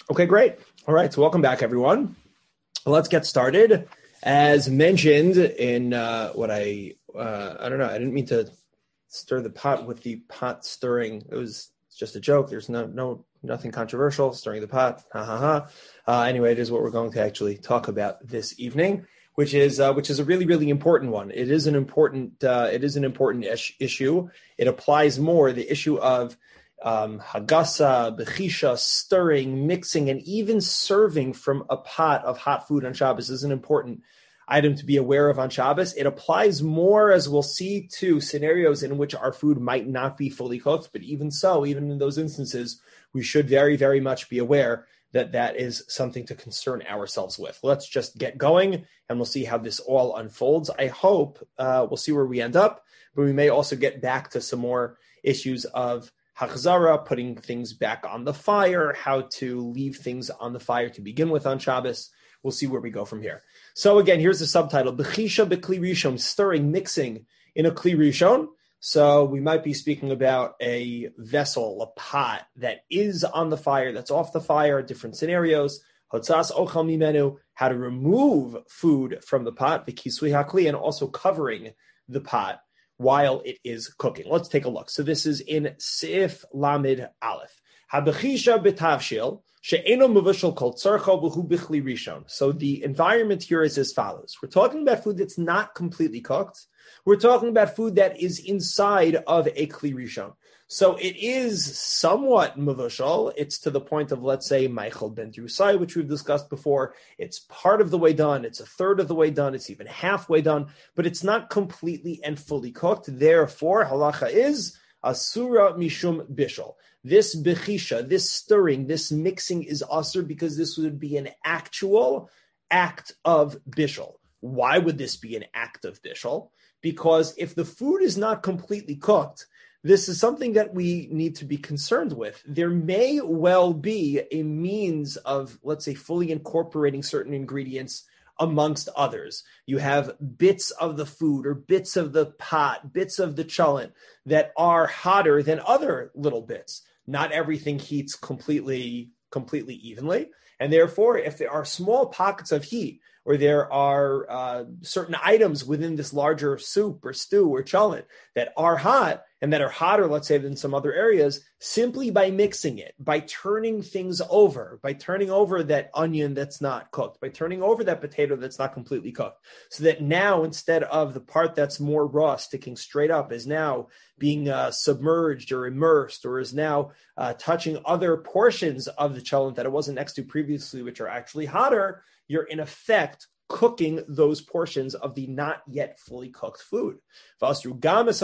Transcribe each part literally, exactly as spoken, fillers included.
Okay, great. All right, so welcome back, everyone. Let's get started. As mentioned in uh, what I, uh, I don't know, I didn't mean to stir the pot with the pot stirring. It was just a joke. There's no, no, nothing controversial. Stirring the pot, ha ha ha. Uh, anyway, it is what we're going to actually talk about this evening, which is uh, which is a really, really important one. It is an important, uh, it is an important ish- issue. It applies more the issue of Um, hagasa, bechisha, stirring, mixing, and even serving from a pot of hot food on Shabbos is an important item to be aware of on Shabbos. It applies more, as we'll see, to scenarios in which our food might not be fully cooked. But even so, even in those instances, we should very, very much be aware that that is something to concern ourselves with. Let's just get going, and we'll see how this all unfolds. I hope uh, we'll see where we end up, but we may also get back to some more issues of Hachzara, putting things back on the fire, how to leave things on the fire to begin with on Shabbos. We'll see where we go from here. So again, here's the subtitle, Bechisha Bekli Rishon, stirring, mixing in a Kli Rishon. So we might be speaking about a vessel, a pot that is on the fire, that's off the fire, different scenarios. Hotzas Ochal Mimenu, how to remove food from the pot, Bekisui HaKli, and also covering the pot while it is cooking. Let's take a look. So this is in Seif Lamed Aleph. Habechisha betavshil she'eno mevushel kol tzarcho v'hu bichli rishon. So the environment here is as follows. We're talking about food that's not completely cooked. We're talking about food that is inside of a kli rishon. So it is somewhat mevushel. It's to the point of, let's say, Meichel ben Drusai, which we've discussed before. It's part of the way done. It's a third of the way done. It's even halfway done, but it's not completely and fully cooked. Therefore, halacha is asura mishum bishul. This bechisha, this stirring, this mixing is asur because this would be an actual act of bishul. Why would this be an act of bishul? Because if the food is not completely cooked, this is something that we need to be concerned with. There may well be a means of, let's say, fully incorporating certain ingredients amongst others. You have bits of the food or bits of the pot, bits of the cholent that are hotter than other little bits. Not everything heats completely, completely evenly. And therefore, if there are small pockets of heat, or there are uh, certain items within this larger soup or stew or cholent that are hot and that are hotter, let's say, than some other areas, simply by mixing it, by turning things over, by turning over that onion that's not cooked, by turning over that potato that's not completely cooked, so that now instead of the part that's more raw sticking straight up is now being uh, submerged or immersed or is now uh, touching other portions of the cholent that it wasn't next to previously, which are actually hotter, you're in effect cooking those portions of the not yet fully cooked food. Not only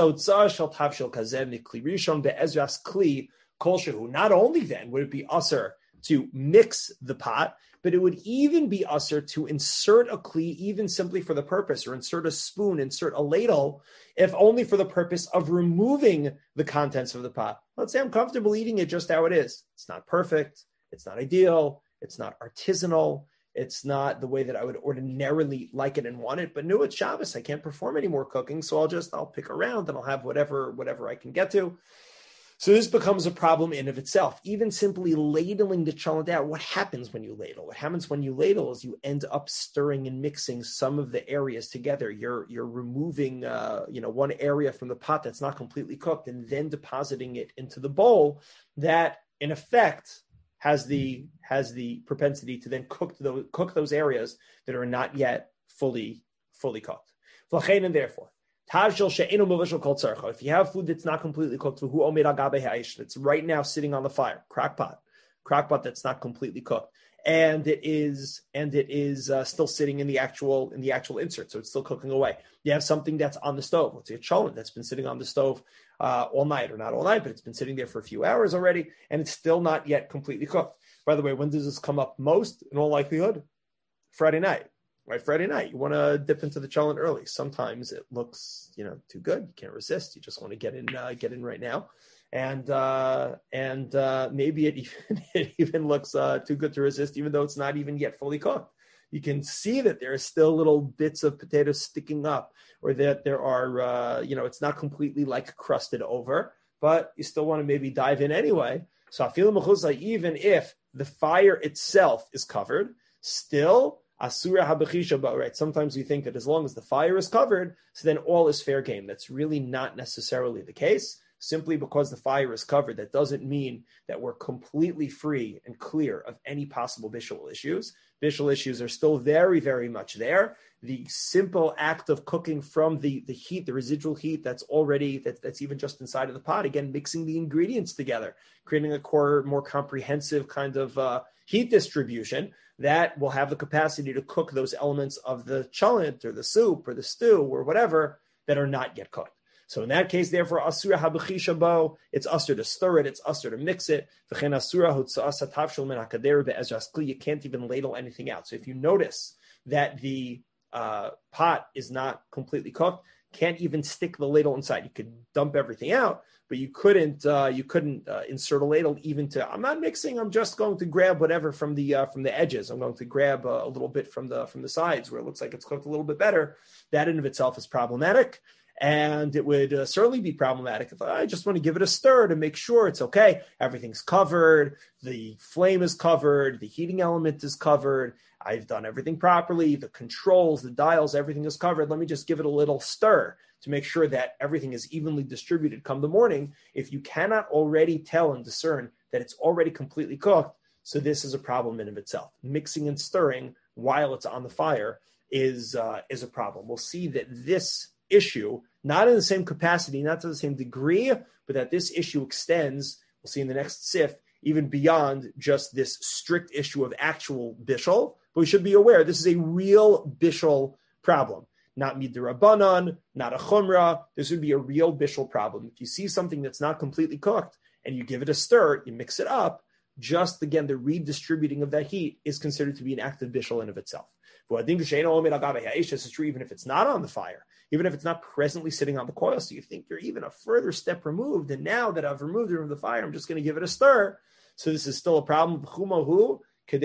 then would it be usher to mix the pot, but it would even be usher to insert a kli, even simply for the purpose, or insert a spoon, insert a ladle, if only for the purpose of removing the contents of the pot. Let's say I'm comfortable eating it just how it is. It's not perfect. It's not ideal. It's not artisanal. It's not the way that I would ordinarily like it and want it, but no, it's Shabbos. I can't perform any more cooking, so I'll just, I'll pick around and I'll have whatever, whatever I can get to. So this becomes a problem in of itself. Even simply ladling the cholent out, what happens when you ladle? What happens when you ladle is you end up stirring and mixing some of the areas together. You're you're removing uh, you know, one area from the pot that's not completely cooked and then depositing it into the bowl that, in effect, has the has the propensity to then cook those cook those areas that are not yet fully fully cooked. And therefore, if you have food that's not completely cooked, it's right now sitting on the fire, crock pot, crock pot that's not completely cooked, and it is and it is uh, still sitting in the actual in the actual insert, so it's still cooking away. You have something that's on the stove, let's say a cholent that's been sitting on the stove uh, all night, or not all night, but it's been sitting there for a few hours already, and it's still not yet completely cooked. By the way, when does this come up most? In all likelihood, Friday night. Right, Friday night, you want to dip into the cholent early. Sometimes it looks, you know, too good. You can't resist. You just want to get in, uh, get in right now, and uh, and uh, maybe it even it even looks uh, too good to resist, even though it's not even yet fully cooked. You can see that there are still little bits of potatoes sticking up, or that there are, uh, you know, it's not completely like crusted over, but you still want to maybe dive in anyway. So afilu mechuzah, even if the fire itself is covered, still, asura habechisha ba, right? Sometimes we think that as long as the fire is covered, so then all is fair game. That's really not necessarily the case. Simply because the fire is covered, that doesn't mean that we're completely free and clear of any possible bishul issues. Bishul issues are still very, very much there. The simple act of cooking from the, the heat, the residual heat that's already, that, that's even just inside of the pot, again, mixing the ingredients together, creating a core, more comprehensive kind of uh, heat distribution that will have the capacity to cook those elements of the chalent or the soup or the stew or whatever that are not yet cooked. So in that case, therefore, asura habechisha bo, it's asur to stir it, it's asur to mix it. V'chen asura hotza'as hatavshel min hakader be'ezras kli. You can't even ladle anything out. So if you notice that the uh, pot is not completely cooked, can't even stick the ladle inside. You could dump everything out, but you couldn't uh, you couldn't uh, insert a ladle even to. I'm not mixing. I'm just going to grab whatever from the uh, from the edges. I'm going to grab uh, a little bit from the from the sides where it looks like it's cooked a little bit better. That in of itself is problematic. And it would uh, certainly be problematic if I just want to give it a stir to make sure it's okay. Everything's covered. The flame is covered. The heating element is covered. I've done everything properly. The controls, the dials, everything is covered. Let me just give it a little stir to make sure that everything is evenly distributed come the morning. If you cannot already tell and discern that it's already completely cooked, so this is a problem in of itself. Mixing and stirring while it's on the fire is uh, is a problem. We'll see that this issue, not in the same capacity, not to the same degree, but that this issue extends, we'll see in the next sif, even beyond just this strict issue of actual bishul. But we should be aware this is a real bishul problem, not midrabanan, not a chumrah. This would be a real bishul problem. If you see something that's not completely cooked and you give it a stir, you mix it up, just again, the redistributing of that heat is considered to be an act of bishul in of itself. This is true even if it's not on the fire, even if it's not presently sitting on the coil. So you think you're even a further step removed. And now that I've removed it from the fire, I'm just going to give it a stir. So this is still a problem. As long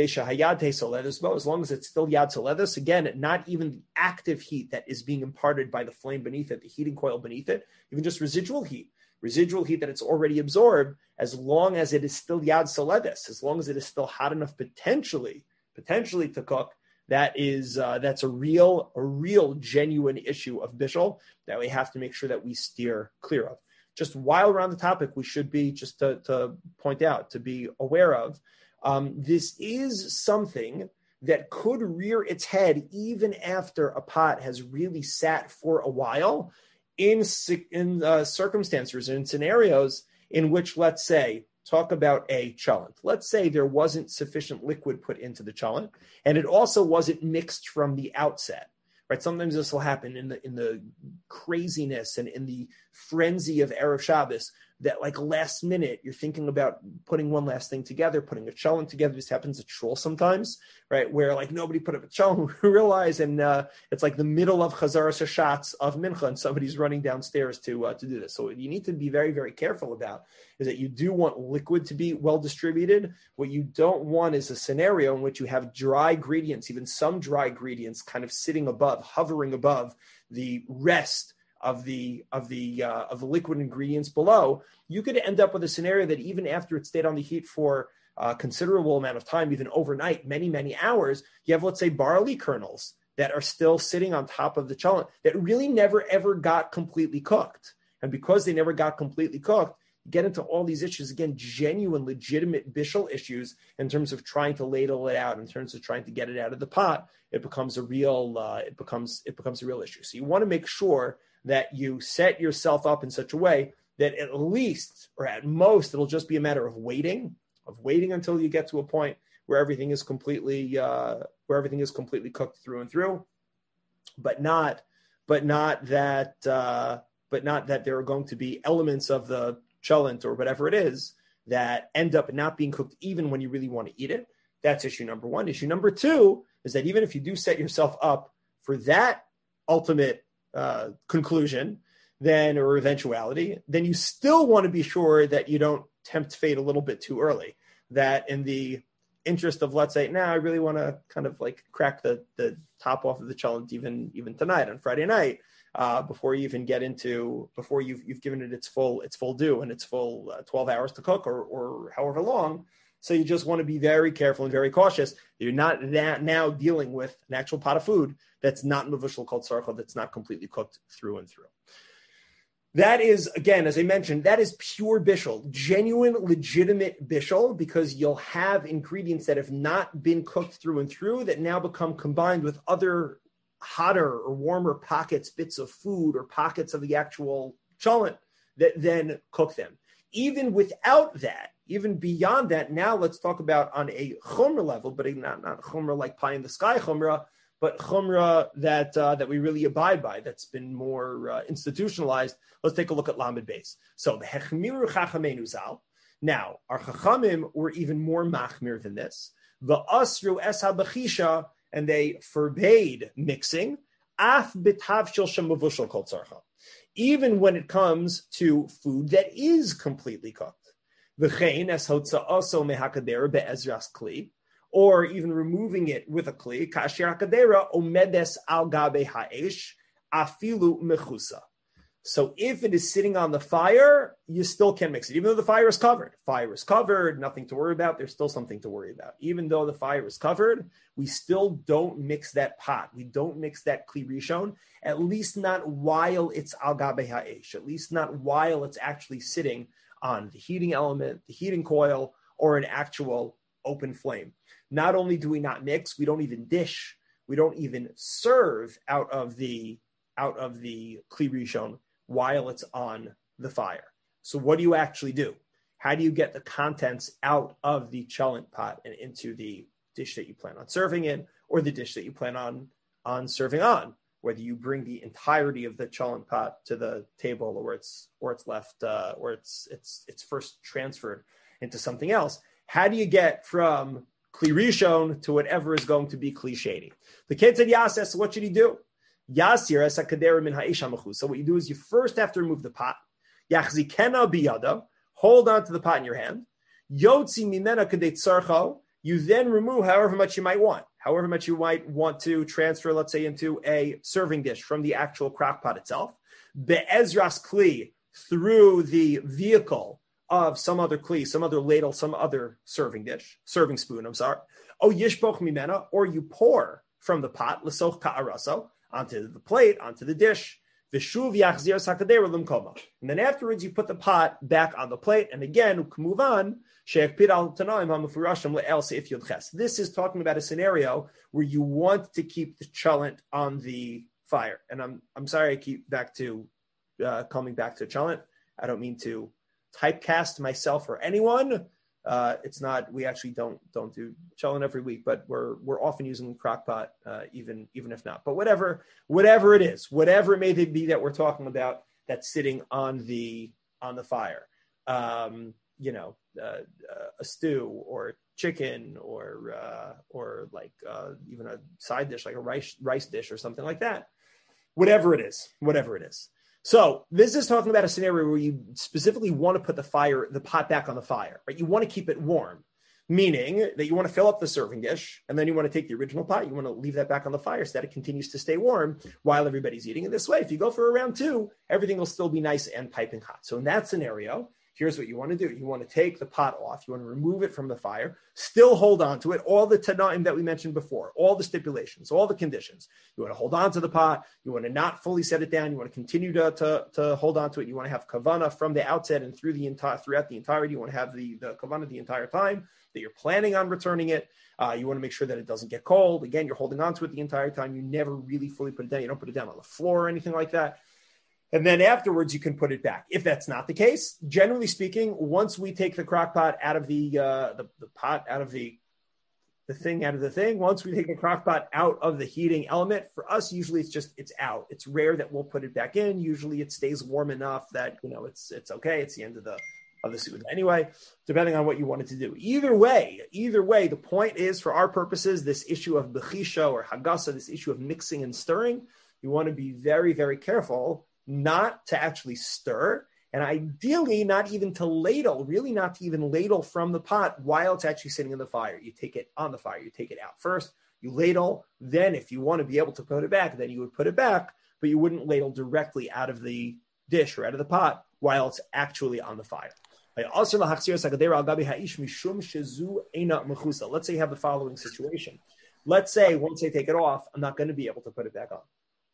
as it's still yad soledus, again, not even the active heat that is being imparted by the flame beneath it, the heating coil beneath it, even just residual heat, residual heat that it's already absorbed, as long as it is still yad soledus, as long as it is still hot enough potentially, potentially to cook, that is uh, that's a real, a real genuine issue of bishul that we have to make sure that we steer clear of. Just while we're on the topic, we should be, just to, to point out, to be aware of, um, this is something that could rear its head even after a pot has really sat for a while in, in uh, circumstances and scenarios in which, let's say, talk about a chalent. Let's say there wasn't sufficient liquid put into the chalent, and it also wasn't mixed from the outset. Right? Sometimes this will happen in the in the craziness and in the frenzy of Erev Shabbos, that like last minute you're thinking about putting one last thing together, putting a chalent together. This happens at shul sometimes, right? Where like nobody put up a chalent, we realize, and uh, it's like the middle of Chazaras Hashatz of Mincha, and somebody's running downstairs to uh, to do this. So what you need to be very, very careful about is that you do want liquid to be well distributed. What you don't want is a scenario in which you have dry ingredients, even some dry ingredients, kind of sitting above, hovering above the rest of the of the uh, of the liquid ingredients below. You could end up with a scenario that even after it stayed on the heat for a considerable amount of time, even overnight, many, many hours, you have, let's say, barley kernels that are still sitting on top of the chalent that really never, ever got completely cooked. And because they never got completely cooked, you get into all these issues, again, genuine, legitimate bishul issues in terms of trying to ladle it out, in terms of trying to get it out of the pot. It becomes a real, uh, it becomes, it becomes a real issue. So you want to make sure that you set yourself up in such a way that at least, or at most, it'll just be a matter of waiting, of waiting until you get to a point where everything is completely, uh, where everything is completely cooked through and through, but not, but not that, uh, but not that there are going to be elements of the chalent or whatever it is that end up not being cooked even when you really want to eat it. That's issue number one. Issue number two is that even if you do set yourself up for that ultimate Uh, conclusion, then or eventuality, then you still want to be sure that you don't tempt fate a little bit too early. That in the interest of, let's say, now nah, I really want to kind of like crack the the top off of the challenge even even tonight on Friday night, uh, before you even get into before you've you've given it its full its full due and its full uh, twelve hours to cook or or however long. So you just want to be very careful and very cautious. You're not that now dealing with an actual pot of food that's not mevushal called tzarcha, that's not completely cooked through and through. That is, again, as I mentioned, that is pure bishul, genuine, legitimate bishul, because you'll have ingredients that have not been cooked through and through that now become combined with other hotter or warmer pockets, bits of food or pockets of the actual cholent that then cook them. Even without that, even beyond that, now let's talk about on a chumrah level, but not, not chumrah like pie in the sky chumrah, but chumrah that uh, that we really abide by, that's been more uh, institutionalized. Let's take a look at Lamed Beis. So the hechmiru chachamenu zal. Now, our chachamim were even more machmir than this. The asru es habachisha, and they forbade mixing. Af b'tavshil shemavushal kol tzarcha. Even when it comes to food that is completely cooked. V'chein es hotza'aso mehakadera be'ezras kli, or even removing it with a kli, kasher hakadera omedes al gabe ha'esh afilu mechusa. So if it is sitting on the fire, you still can mix it. Even though the fire is covered. Fire is covered, nothing to worry about. There's still something to worry about. Even though the fire is covered, we still don't mix that pot. We don't mix that kli rishon, at least not while it's al gabe ha'esh, at least not while it's actually sitting on the heating element, the heating coil, or an actual open flame. Not only do we not mix, we don't even dish, we don't even serve out of the out of the kli rishon while it's on the fire. So what do you actually do? How do you get the contents out of the cholent pot and into the dish that you plan on serving in, or the dish that you plan on, on serving on? Whether you bring the entirety of the cholent pot to the table, or it's or it's left, uh, or it's it's it's first transferred into something else. How do you get from kli rishon to whatever is going to be kli sheni? The kid said Yasser. So what should he do? Yasir es hakadera min ha'isha mechu. So what you do is you first have to remove the pot. Yachzikena biyada. Hold on to the pot in your hand. Yotzi mimena kadei tzarcho. You then remove however much you might want. However much you might want to transfer, let's say, into a serving dish from the actual crock pot itself. Be'ezras kli, through the vehicle of some other kli, some other ladle, some other serving dish, serving spoon, I'm sorry. O yishboch mimena, or you pour from the pot, l'soch ka'araso, onto the plate, onto the dish. V'shuv yachzir sakadera l'mkoma. And then afterwards, you put the pot back on the plate. And again, we can move on. This is talking about a scenario where you want to keep the cholent on the fire. And I'm I'm sorry I keep back to uh, coming back to cholent. I don't mean to typecast myself or anyone. Uh, it's not. We actually don't don't do cholent every week, but we're we're often using the crock pot, uh, even even if not. But whatever whatever it is, whatever it may be that we're talking about, that's sitting on the on the fire. Um, you know, uh, uh, a stew or chicken or uh, or like uh, even a side dish, like a rice rice dish or something like that. Whatever it is, whatever it is. So this is talking about a scenario where you specifically want to put the fire, the pot back on the fire, right? You want to keep it warm, meaning that you want to fill up the serving dish, and then you want to take the original pot, you want to leave that back on the fire so that it continues to stay warm while everybody's eating. And this way, if you go for a round two, everything will still be nice and piping hot. So in that scenario, here's what you want to do. You want to take the pot off. You want to remove it from the fire. Still hold on to it. All the tanaim that we mentioned before, all the stipulations, all the conditions. You want to hold on to the pot. You want to not fully set it down. You want to continue to, to, to hold on to it. You want to have kavana from the outset and through the entire throughout the entirety. You want to have the, the kavana the entire time that you're planning on returning it. Uh, you want to make sure that it doesn't get cold. Again, you're holding on to it the entire time. You never really fully put it down. You don't put it down on the floor or anything like that. And then afterwards, you can put it back. If that's not the case, generally speaking, once we take the crock pot out of the, uh, the, the pot, out of the, the thing, out of the thing, once we take the crock pot out of the heating element, for us, usually it's just, it's out. It's rare that we'll put it back in. Usually it stays warm enough that, you know, it's, it's okay. It's the end of the, of the soup. Anyway, depending on what you wanted to do. Either way, either way, the point is, for our purposes, this issue of bechisha or hagasa, this issue of mixing and stirring, you want to be very, very careful not to actually stir, and ideally not even to ladle, really not to even ladle from the pot while it's actually sitting in the fire. You take it on the fire, you take it out first, you ladle, then if you want to be able to put it back, then you would put it back, but you wouldn't ladle directly out of the dish or out of the pot while it's actually on the fire. Let's say you have the following situation. Let's say once I take it off, I'm not going to be able to put it back on.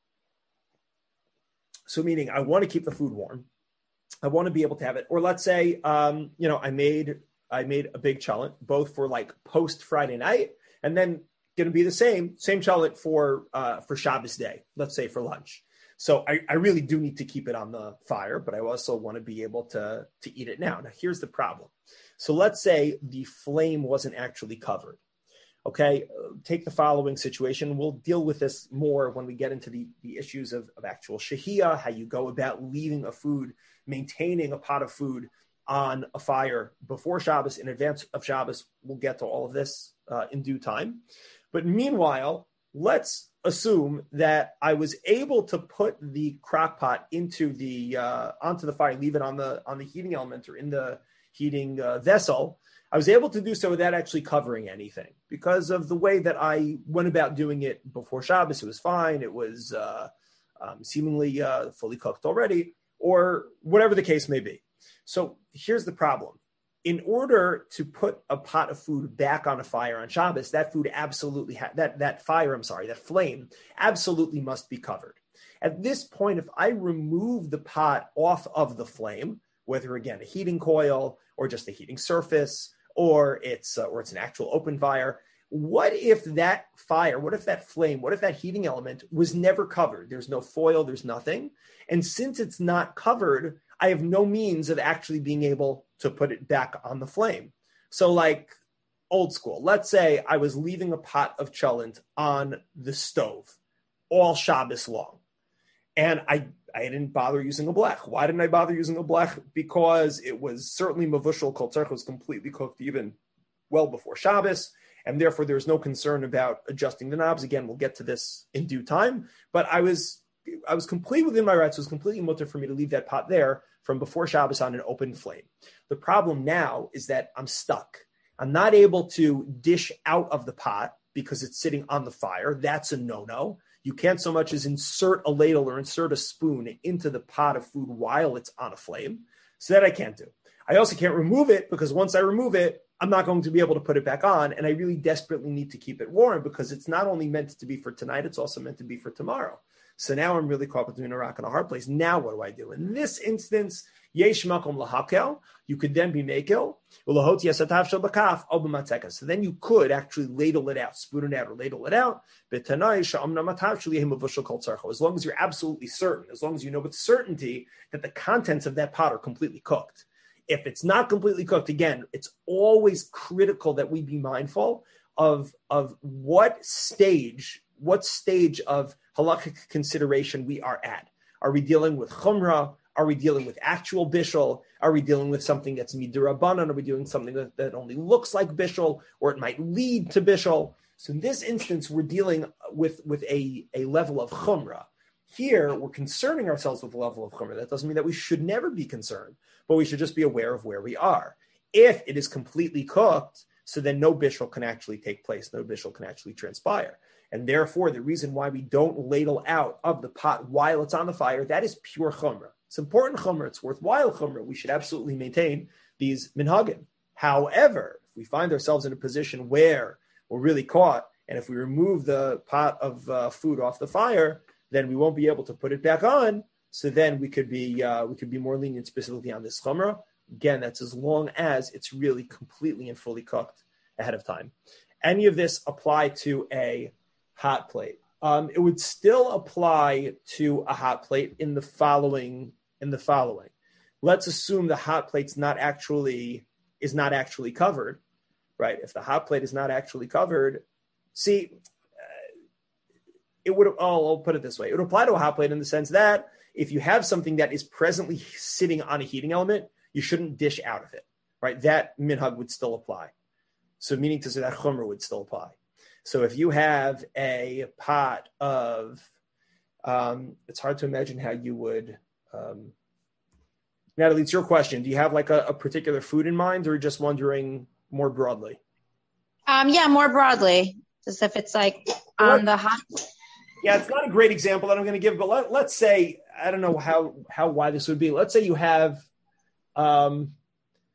So meaning I want to keep the food warm. I want to be able to have it. Or let's say, um, you know, I made I made a big chalent, both for like post Friday night and then going to be the same, same chalent for uh, for Shabbos day, let's say for lunch. So I, I really do need to keep it on the fire, but I also want to be able to, to eat it now. Now, here's the problem. So let's say the flame wasn't actually covered. Okay, take the following situation. We'll deal with this more when we get into the, the issues of, of actual shahiyah, how you go about leaving a food, maintaining a pot of food on a fire before Shabbos, in advance of Shabbos. We'll get to all of this uh, in due time. But meanwhile, let's assume that I was able to put the crock pot into the uh, onto the fire, leave it on the on the heating element or in the heating uh, vessel. I was able to do so without actually covering anything because of the way that I went about doing it before Shabbos. It was fine. It was uh, um, seemingly uh, fully cooked already, or whatever the case may be. So here's the problem. In order to put a pot of food back on a fire on Shabbos, that food absolutely, ha- that, that fire, I'm sorry, that flame absolutely must be covered. At this point, if I remove the pot off of the flame, whether again, a heating coil or just a heating surface, or it's, uh, or it's an actual open fire, what if that fire, what if that flame, what if that heating element was never covered? There's no foil, there's nothing. And since it's not covered, I have no means of actually being able to put it back on the flame. So like old school, let's say I was leaving a pot of cholent on the stove all Shabbos long. And I, I didn't bother using a blech. Why didn't I bother using a blech? Because it was certainly mavushal kol tzarich, was completely cooked even well before Shabbos. And therefore there's no concern about adjusting the knobs. Again, we'll get to this in due time. But I was I was completely within my rights. It was completely mutter for me to leave that pot there from before Shabbos on an open flame. The problem now is that I'm stuck. I'm not able to dish out of the pot because it's sitting on the fire. That's a no-no. You can't so much as insert a ladle or insert a spoon into the pot of food while it's on a flame. So that I can't do. I also can't remove it because once I remove it, I'm not going to be able to put it back on. And I really desperately need to keep it warm because it's not only meant to be for tonight, it's also meant to be for tomorrow. So now I'm really caught between a rock and a hard place. Now what do I do? In this instance, yesh makom lahakel, you could then be makel. So then you could actually ladle it out, spoon it out, or ladle it out. As long as you're absolutely certain, as long as you know with certainty that the contents of that pot are completely cooked. If it's not completely cooked, again, it's always critical that we be mindful of, of what stage, what stage of halakhic consideration we are at. Are we dealing with chumrah? Are we dealing with actual bishul? Are we dealing with something that's midirabanan? Are we doing something that, that only looks like bishul, or it might lead to bishul? So in this instance, we're dealing with, with a, a level of chumrah. Here, we're concerning ourselves with a level of chumrah. That doesn't mean that we should never be concerned, but we should just be aware of where we are. If it is completely cooked, so then no bishul can actually take place, no bishul can actually transpire. And therefore, the reason why we don't ladle out of the pot while it's on the fire, that is pure chumrah. It's important chumrah. It's worthwhile chumrah. We should absolutely maintain these minhagim. However, if we find ourselves in a position where we're really caught, and if we remove the pot of uh, food off the fire, then we won't be able to put it back on. So then we could be uh, we could be more lenient specifically on this chumrah. Again, that's as long as it's really completely and fully cooked ahead of time. Any of this apply to a hot plate? Um, it would still apply to a hot plate in the following. In the following, let's assume the hot plate's not actually is not actually covered, right? If the hot plate is not actually covered, see, uh, it would. Oh, I'll put it this way: it would apply to a hot plate in the sense that if you have something that is presently sitting on a heating element, you shouldn't dish out of it, right? That minhag would still apply. So, meaning to say that chumrah would still apply. So if you have a pot of, um, it's hard to imagine how you would, um, Natalie, it's your question. Do you have like a, a particular food in mind, or just wondering more broadly? Um, yeah, more broadly, as if it's like on the hot. Yeah, it's not a great example that I'm going to give, but let, let's say, I don't know how, how wide this would be. Let's say you have, um,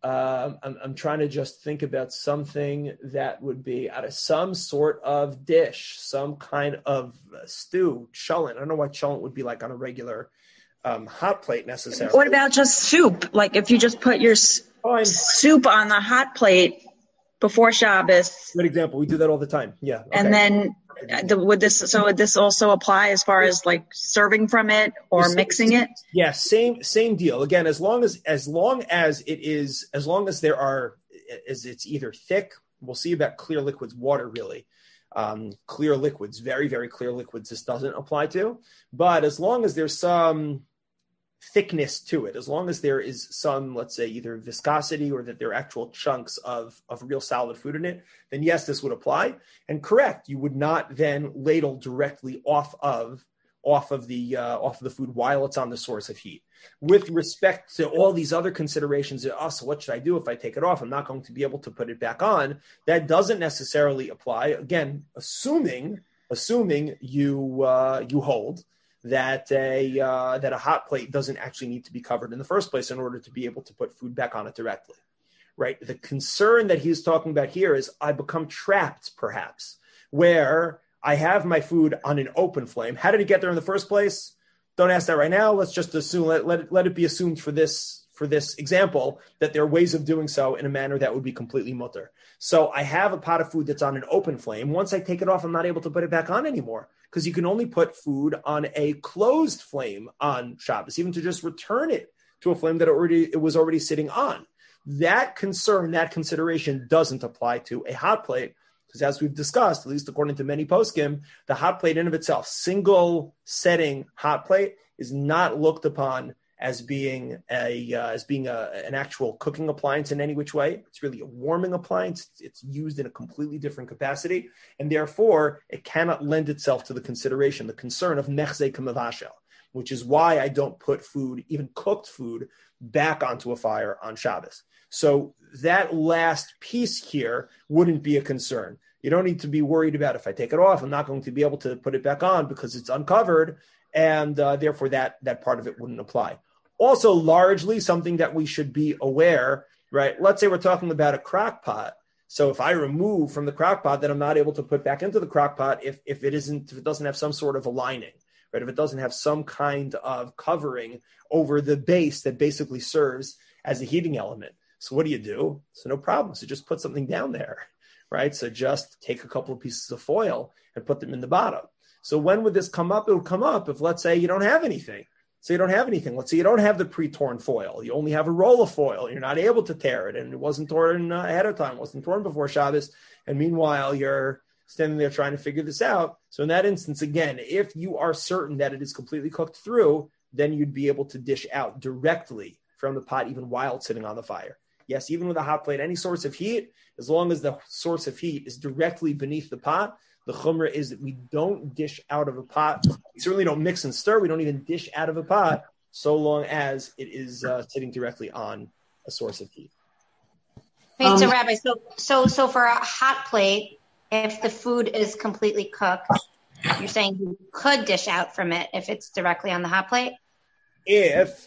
Um, I'm, I'm trying to just think about something that would be out of some sort of dish, some kind of stew, cholent. I don't know what cholent would be like on a regular um, hot plate necessarily. What about just soup? Like if you just put your s- Fine. soup on the hot plate before Shabbos. Good example. We do that all the time. Yeah. Okay. And then the, would this, so would this also apply as far as like serving from it or mixing it? Yeah, same same deal. Again, as long as as long as it is, as long as there are, as it's either thick, we'll see about clear liquids, water really. Um, clear liquids, very, very clear liquids, this doesn't apply to. But as long as there's some thickness to it, as long as there is some, let's say, either viscosity or that there are actual chunks of, of real solid food in it, then yes, this would apply. And correct, you would not then ladle directly off of off of the uh, off of the food while it's on the source of heat. With respect to all these other considerations, oh, so what should I do if I take it off? I'm not going to be able to put it back on. That doesn't necessarily apply. Again, assuming assuming you uh, you hold that a uh, that a hot plate doesn't actually need to be covered in the first place in order to be able to put food back on it directly, right? The concern that he's talking about here is I become trapped, perhaps, where I have my food on an open flame. How did it get there in the first place? Don't ask that right now. Let's just assume, let, let, it, let it be assumed for this, for this example that there are ways of doing so in a manner that would be completely mutter. So I have a pot of food that's on an open flame. Once I take it off, I'm not able to put it back on anymore because you can only put food on a closed flame on Shabbos, even to just return it to a flame that already it was already sitting on. That concern, that consideration doesn't apply to a hot plate. Because as we've discussed, at least according to many poskim, the hot plate in of itself, single setting hot plate, is not looked upon as being a uh, as being a, an actual cooking appliance in any which way. It's really a warming appliance. It's used in a completely different capacity, and therefore it cannot lend itself to the consideration, the concern of mechzei k'mavashel, which is why I don't put food, even cooked food, back onto a fire on Shabbos. So that last piece here wouldn't be a concern. You don't need to be worried about if I take it off, I'm not going to be able to put it back on because it's uncovered, and uh, therefore that, that part of it wouldn't apply. Also, largely something that we should be aware, right? Let's say we're talking about a crock pot. So if I remove from the crock pot, then I'm not able to put back into the crock pot if, if it isn't, if it doesn't have some sort of a lining, right? If it doesn't have some kind of covering over the base that basically serves as a heating element. So what do you do? So no problem. So just put something down there, right? So just take a couple of pieces of foil and put them in the bottom. So when would this come up? It would come up if, let's say, you don't have anything. So you don't have anything. Let's say you don't have the pre-torn foil. You only have a roll of foil. You're not able to tear it, and it wasn't torn uh, ahead of time. It wasn't torn before Shabbos. And meanwhile, you're standing there trying to figure this out. So in that instance, again, if you are certain that it is completely cooked through, then you'd be able to dish out directly from the pot, even while it's sitting on the fire. Yes, even with a hot plate, any source of heat, as long as the source of heat is directly beneath the pot, the chumrah is that we don't dish out of a pot. We certainly don't mix and stir. We don't even dish out of a pot so long as it is uh, sitting directly on a source of heat. Wait, Um, so Rabbi, so so so for a hot plate, if the food is completely cooked, you're saying you could dish out from it if it's directly on the hot plate? If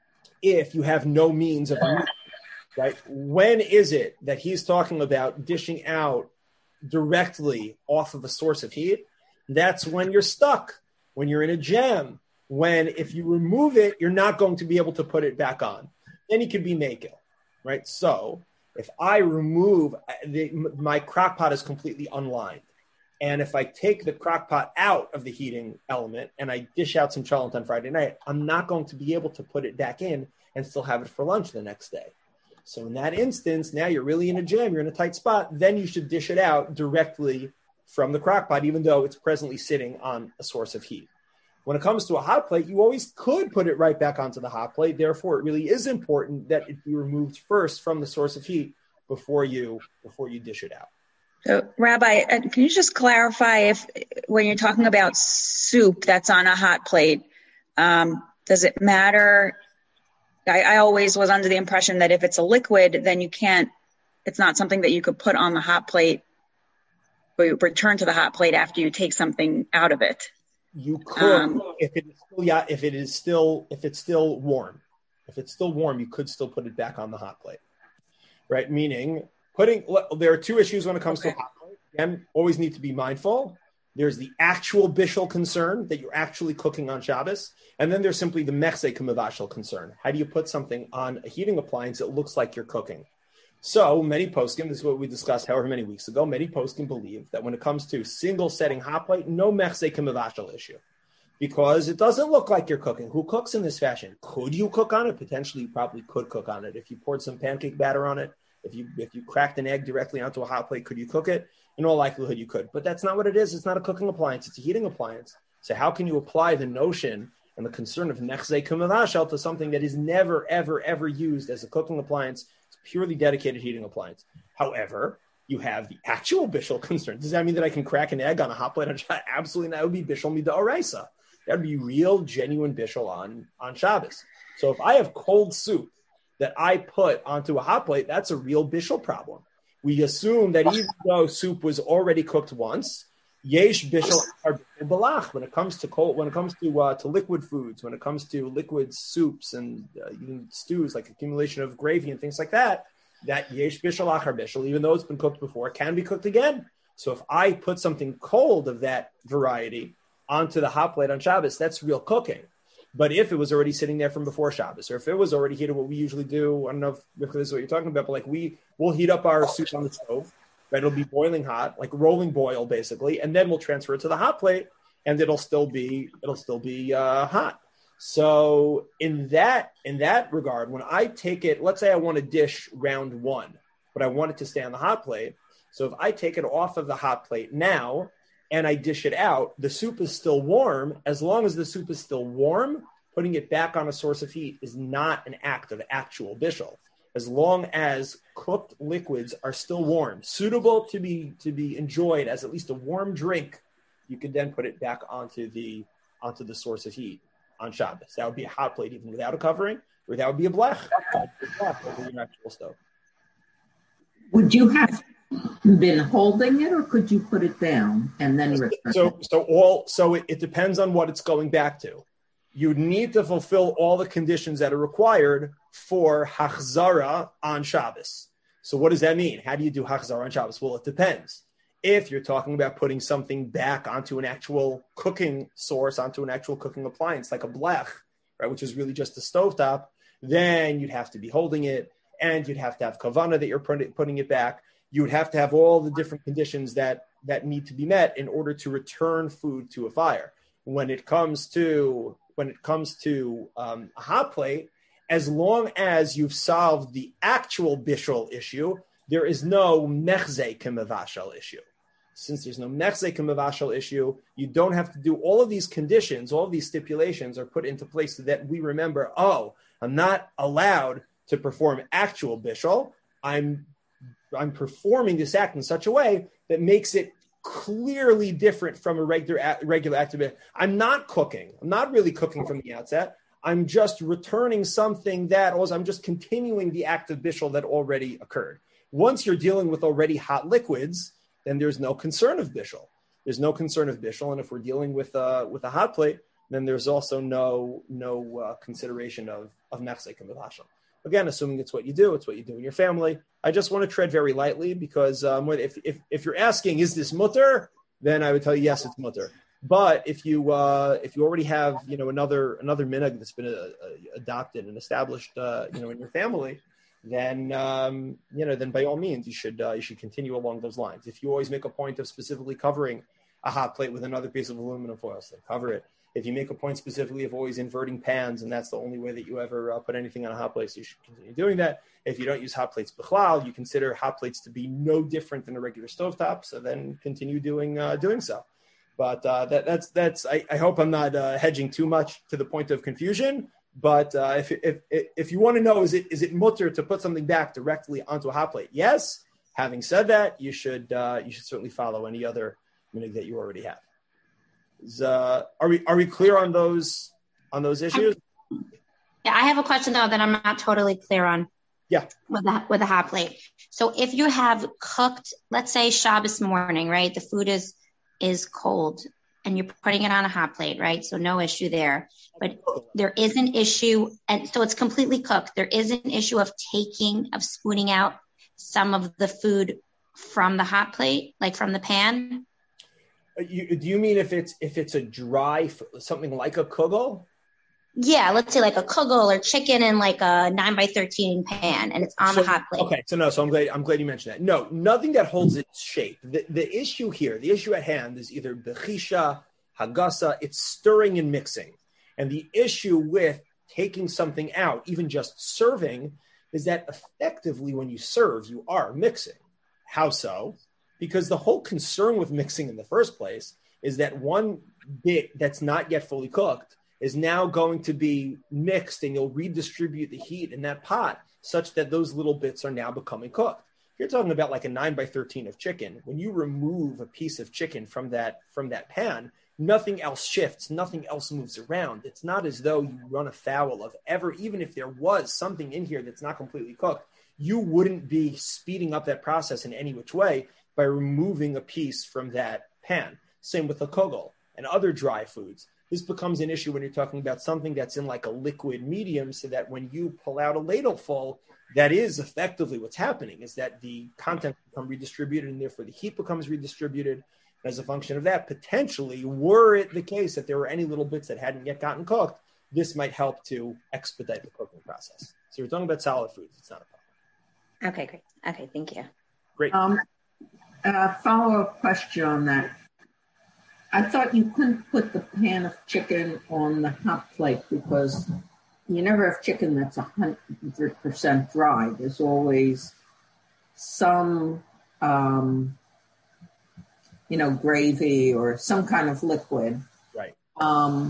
if you have no means of removing, right? When is it that he's talking about dishing out directly off of a source of heat? That's when you're stuck, when you're in a jam, when if you remove it, you're not going to be able to put it back on. Then you could be naked, right? So if I remove, the, my crock pot is completely unlined. And if I take the crock pot out of the heating element and I dish out some cholent on Friday night, I'm not going to be able to put it back in and still have it for lunch the next day. So in that instance, now you're really in a jam, you're in a tight spot, then you should dish it out directly from the crock pot, even though it's presently sitting on a source of heat. When it comes to a hot plate, you always could put it right back onto the hot plate. Therefore, it really is important that it be removed first from the source of heat before you before you dish it out. So, Rabbi, uh, can you just clarify if when you're talking about soup that's on a hot plate, um, does it matter? I, I always was under the impression that if it's a liquid, then you can't, it's not something that you could put on the hot plate or you return to the hot plate after you take something out of it. You could, um, if it is still, yeah, if it is still, if it's still warm, if it's still warm, you could still put it back on the hot plate. right? Meaning putting, there are two issues when it comes okay. to hot plate. Again, always need to be mindful. There's the actual bishul concern that you're actually cooking on Shabbos. And then there's simply the mechzei k'mevashel concern. How do you put something on a heating appliance that looks like you're cooking? So many poskim, this is what we discussed however many weeks ago, many poskim believe that when it comes to single setting hot plate, no mechzei k'mevashel issue. Because it doesn't look like you're cooking. Who cooks in this fashion? Could you cook on it? Potentially, you probably could cook on it. If you poured some pancake batter on it, if you if you cracked an egg directly onto a hot plate, could you cook it? In all likelihood, you could. But that's not what it is. It's not a cooking appliance. It's a heating appliance. So how can you apply the notion and the concern of mechzei k'mevashel to something that is never, ever, ever used as a cooking appliance? It's a purely dedicated heating appliance. However, you have the actual bishul concern. Does that mean that I can crack an egg on a hot plate? Absolutely not. That would be bishul mid'oraisa. That would be real, genuine bishul on, on Shabbos. So if I have cold soup that I put onto a hot plate, that's a real bishul problem. We assume that even though soup was already cooked once, yesh bishul balach. When it comes to cold, when it comes to uh, to liquid foods, when it comes to liquid soups and uh, even stews, like accumulation of gravy and things like that, that yesh bishul achar bishul, even though it's been cooked before, can be cooked again. So if I put something cold of that variety onto the hot plate on Shabbos, that's real cooking. But if it was already sitting there from before Shabbos, or if it was already heated, what we usually do, I don't know if, if this is what you're talking about, but like we will heat up our soup on the stove, right? It'll be boiling hot, like rolling boil basically, and then we'll transfer it to the hot plate, and it'll still be it'll still be uh, hot. So in that in that regard, when I take it, let's say I want to dish round one, but I want it to stay on the hot plate. So if I take it off of the hot plate now, and I dish it out, the soup is still warm. As long as the soup is still warm, putting it back on a source of heat is not an act of actual bishul. As long as cooked liquids are still warm, suitable to be to be enjoyed as at least a warm drink, you could then put it back onto the onto the source of heat on Shabbos. That would be a hot plate even without a covering, or that would be a blech, a blech over your actual stove. Would you have been holding it, or could you put it down and then return so it? so all so it, it depends on what it's going back to. You need to fulfill all the conditions that are required for hachzara on Shabbos. So what does that mean? How do you do hachzara on Shabbos? Well, it depends. If you're talking about putting something back onto an actual cooking source, onto an actual cooking appliance like a blech, right, which is really just a stovetop, then you'd have to be holding it, and you'd have to have kavanah that you're putting it back. You would have to have all the different conditions that, that need to be met in order to return food to a fire. When it comes to when it comes to um, a hot plate, as long as you've solved the actual bishul issue, there is no mechzei k'mevashel issue. Since there's no mechzei k'mevashel issue, you don't have to do all of these conditions, all of these stipulations are put into place so that we remember, oh, I'm not allowed to perform actual bishul. I'm I'm performing this act in such a way that makes it clearly different from a regular regular activity. I'm not cooking. I'm not really cooking from the outset. I'm just returning something that, or I'm just continuing the act of bishul that already occurred. Once you're dealing with already hot liquids, then there's no concern of bishul. There's no concern of bishul, and if we're dealing with uh, with a hot plate, then there's also no no uh, consideration of of mechzei k'mevashel. Again, assuming it's what you do, it's what you do in your family. I just want to tread very lightly because um, if, if if you're asking, is this mutter, then I would tell you, yes, it's mutter. But if you uh, if you already have you know another another minhag that's been uh, adopted and established uh, you know in your family, then um, you know then by all means you should uh, you should continue along those lines. If you always make a point of specifically covering a hot plate with another piece of aluminum foil, so cover it. If you make a point specifically of always inverting pans, and that's the only way that you ever uh, put anything on a hot plate, so you should continue doing that. If you don't use hot plates bichlal, you consider hot plates to be no different than a regular stovetop, so then continue doing uh, doing so. But uh, that, that's that's. I, I hope I'm not uh, hedging too much to the point of confusion. But uh, if, if if if you want to know, is it is it mutter to put something back directly onto a hot plate? Yes. Having said that, you should uh, you should certainly follow any other minhag that you already have. Is, uh, are we are we clear on those on those issues? Yeah, I have a question though that I'm not totally clear on. Yeah, with the with the hot plate. So if you have cooked, let's say Shabbos morning, right? The food is is cold, and you're putting it on a hot plate, right? So no issue there. But there is an issue, and so it's completely cooked. There is an issue of taking of spooning out some of the food from the hot plate, like from the pan? You, do you mean if it's if it's a dry, something like a kugel? Yeah, let's say like a kugel or chicken in like a nine by thirteen pan, and it's on so, the hot plate. Okay, so no, so I'm glad I'm glad you mentioned that. No, nothing that holds its shape. The the issue here, the issue at hand is either bechisha, hagasa, it's stirring and mixing. And the issue with taking something out, even just serving, is that effectively when you serve, you are mixing. How so? Because the whole concern with mixing in the first place is that one bit that's not yet fully cooked is now going to be mixed, and you'll redistribute the heat in that pot such that those little bits are now becoming cooked. You're talking about like a nine by thirteen of chicken. When you remove a piece of chicken from that from that pan, nothing else shifts, nothing else moves around. It's not as though you run afoul of ever, even if there was something in here that's not completely cooked, you wouldn't be speeding up that process in any which way by removing a piece from that pan. Same with the kugel and other dry foods. This becomes an issue when you're talking about something that's in like a liquid medium, so that when you pull out a ladle full, that is effectively what's happening, is that the content becomes redistributed, and therefore the heat becomes redistributed. As a function of that, potentially, were it the case that there were any little bits that hadn't yet gotten cooked, this might help to expedite the cooking process. So you're talking about solid foods. It's not a problem. Okay, great. Okay, thank you. Great. Um, a follow-up question on that. I thought you couldn't put the pan of chicken on the hot plate because you never have chicken that's one hundred percent dry. There's always some, um, you know, gravy or some kind of liquid. Right. Um,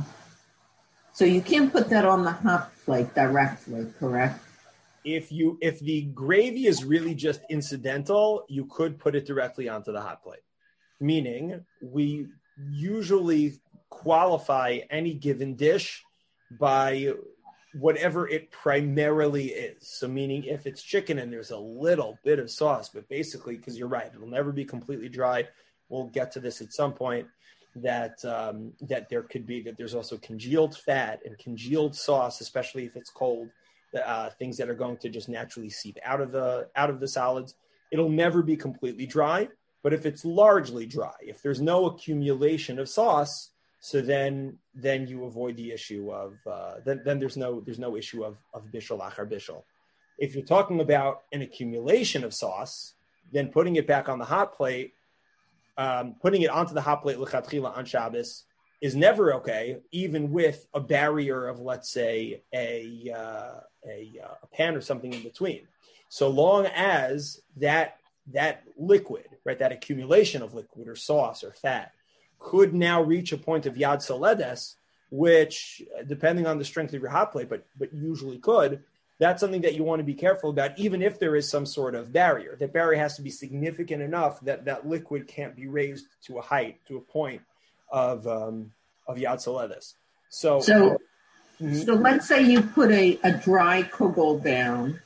so you can't put that on the hot plate directly, correct? If you if the gravy is really just incidental, you could put it directly onto the hot plate. Meaning, we usually qualify any given dish by whatever it primarily is. So meaning if it's chicken and there's a little bit of sauce, but basically, because you're right, it'll never be completely dry. We'll get to this at some point, that um, that there could be, that there's also congealed fat and congealed sauce, especially if it's cold, uh, things that are going to just naturally seep out of the out of the solids. It'll never be completely dry. But if it's largely dry, if there's no accumulation of sauce, so then then you avoid the issue of uh, then then there's no there's no issue of of bishul achar bishul. If you're talking about an accumulation of sauce, then putting it back on the hot plate, um, putting it onto the hot plate lechatchila on Shabbos is never okay, even with a barrier of, let's say, a uh, a, uh, a pan or something in between, so long as that. that liquid, right, that accumulation of liquid or sauce or fat could now reach a point of yad soledes, which, depending on the strength of your hot plate, but but usually could, that's something that you want to be careful about, even if there is some sort of barrier. That barrier has to be significant enough that that liquid can't be raised to a height, to a point of um, of yad soledes. So, so, mm-hmm. so let's say you put a, a dry kugel down,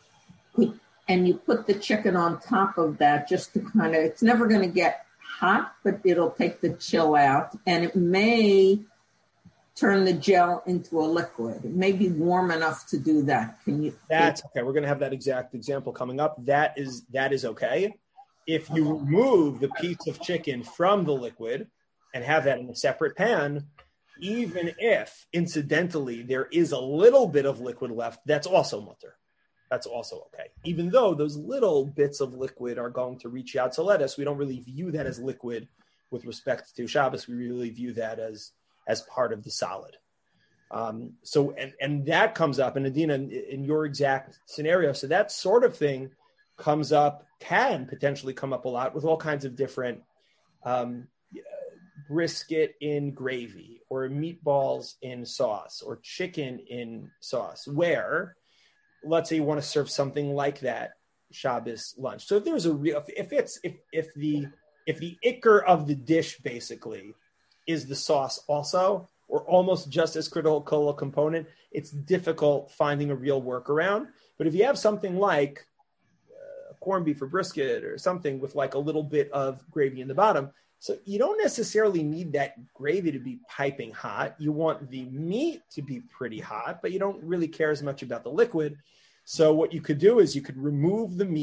and you put the chicken on top of that just to kind of, it's never going to get hot, but it'll take the chill out, and it may turn the gel into a liquid. It may be warm enough to do that. Can you? That's okay. We're going to have that exact example coming up. That is that is okay. If you remove the piece of chicken from the liquid and have that in a separate pan, even if incidentally there is a little bit of liquid left, that's also mutter. That's also okay. Even though those little bits of liquid are going to reach out to let us, we don't really view that as liquid with respect to Shabbos. We really view that as as part of the solid. Um, so, and, and that comes up, and Adina, in, in your exact scenario, so that sort of thing comes up, can potentially come up a lot with all kinds of different um, brisket in gravy, or meatballs in sauce, or chicken in sauce, where, let's say you want to serve something like that Shabbos lunch. So if there's a real, if it's, if, if the, if the ikr of the dish basically is the sauce also, or almost just as critical a component, it's difficult finding a real workaround. But if you have something like uh, corned beef or brisket or something with like a little bit of gravy in the bottom, so you don't necessarily need that gravy to be piping hot. You want the meat to be pretty hot, but you don't really care as much about the liquid. So what you could do is you could remove the meat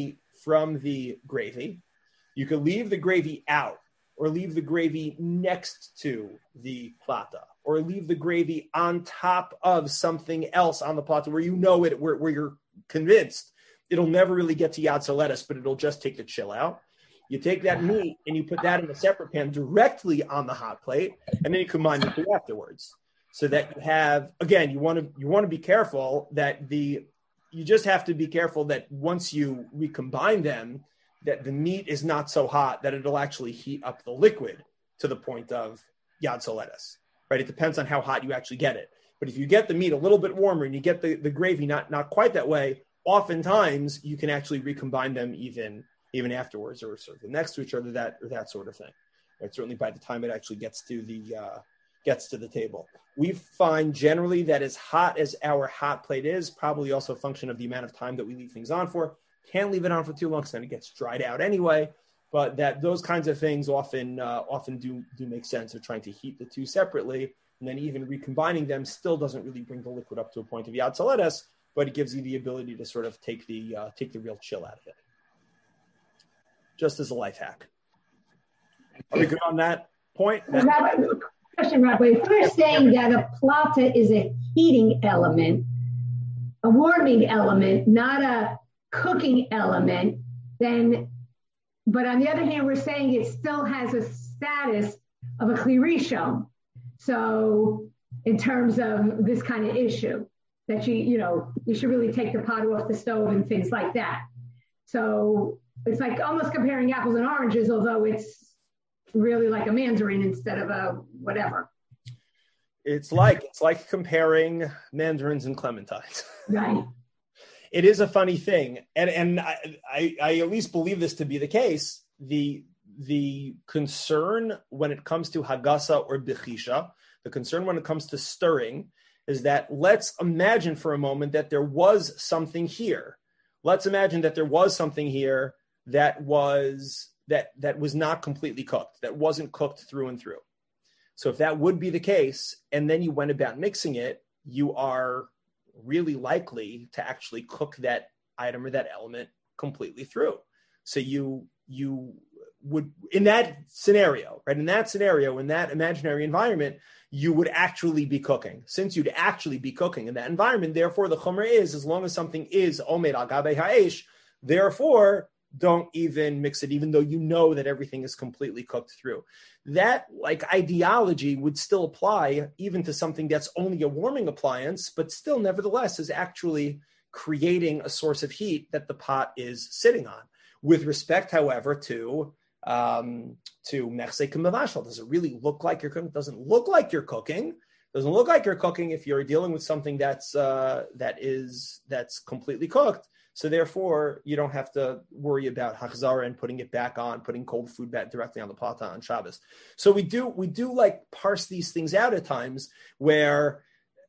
from the gravy. You could leave the gravy out, or leave the gravy next to the plata, or leave the gravy on top of something else on the plata where you know it, where, where you're convinced it'll never really get to yatsa lettuce, but it'll just take the chill out. You take that meat and you put that in a separate pan directly on the hot plate, and then you combine the two afterwards. So that you have, again, you want to you want to be careful that the, you just have to be careful that once you recombine them, that the meat is not so hot that it'll actually heat up the liquid to the point of yatsa lettuce, right? It depends on how hot you actually get it. But if you get the meat a little bit warmer and you get the, the gravy not, not quite that way, oftentimes you can actually recombine them even, even afterwards, or sort of next to each other, that or that sort of thing. Right? Certainly by the time it actually gets to the uh, gets to the table. We find generally that as hot as our hot plate is, probably also a function of the amount of time that we leave things on for. Can't leave it on for too long because then it gets dried out anyway. But that those kinds of things often uh, often do do make sense of trying to heat the two separately, and then even recombining them still doesn't really bring the liquid up to a point of yatsa lettuce, but it gives you the ability to sort of take the uh, take the real chill out of it. Just as a life hack. Are we good on that point? Rabbi, question, Rabbi. If we're saying that a plata is a heating element, a warming element, not a cooking element, then, but on the other hand, we're saying it still has a status of a kli rishon. So in terms of this kind of issue, that you, you know, you should really take the pot off the stove and things like that. So it's like almost comparing apples and oranges, although it's really like a mandarin instead of a whatever. It's like it's like comparing mandarins and clementines. Right. It is a funny thing, and and I, I, I at least believe this to be the case. The the concern when it comes to hagasa or bechisha, the concern when it comes to stirring, is that let's imagine for a moment that there was something here. Let's imagine that there was something here that was that that was not completely cooked, that wasn't cooked through and through. So if that would be the case, and then you went about mixing it, you are really likely to actually cook that item or that element completely through. So you you would, in that scenario, right? In that scenario, in that imaginary environment, you would actually be cooking. Since you'd actually be cooking in that environment, therefore the chumrah is, as long as something is omed al gabei ha'esh, therefore don't even mix it, even though you know that everything is completely cooked through. That like ideology would still apply even to something that's only a warming appliance, but still nevertheless is actually creating a source of heat that the pot is sitting on. With respect, however, to um, to mechzek and mevashal, does it really look like you're cooking? Doesn't look like you're cooking. Doesn't look like you're cooking if you're dealing with something that's uh, that is that's completely cooked. So therefore, you don't have to worry about hachzara and putting it back on, putting cold food back directly on the plata on Shabbos. So we do we do like parse these things out at times where